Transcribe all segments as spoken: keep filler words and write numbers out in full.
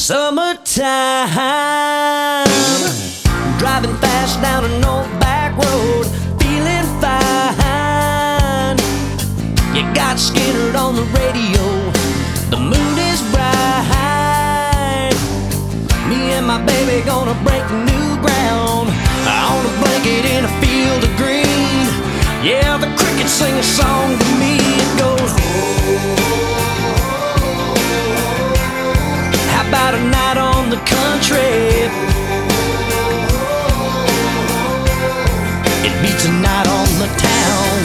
Summertime, driving fast down an old back road, feeling fine. You got Skinner on the radio, the moon is bright. Me and my baby gonna break new ground on a blanket in a field of green. Yeah, the crickets sing a song to me. It goes, how about a night on the country? It beats a night on the town.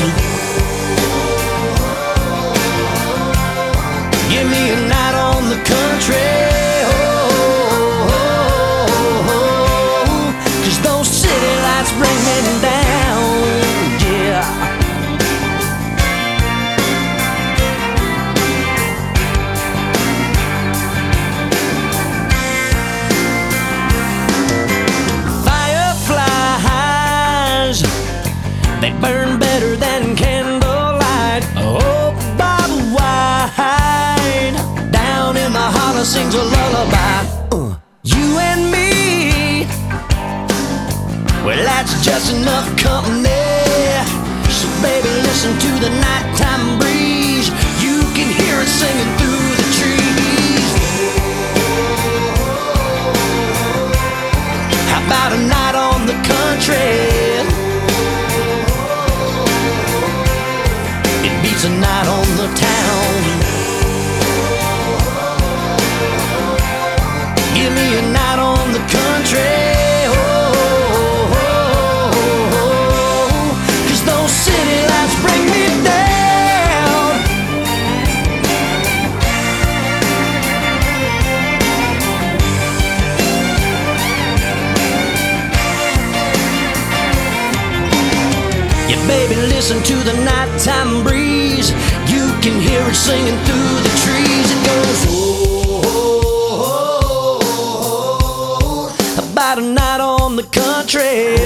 Give me a night on the country. Oh, oh, oh, 'cause those city lights bring me down. Yeah. They burn better than candlelight. Oh, Bob White down in the holler sings a lullaby. Uh, you and me, well, that's just enough company. So baby, listen to the nighttime breeze. You can hear it singing through the trees. How about a night on the country? It's a night on the town. Give me a night on the country. Oh, oh, oh, oh, 'cause those city lights bring me down. Yeah, baby, listen to the nighttime breeze. You can hear it singing through the trees. It goes, oh, oh, oh, oh, about a night on the country.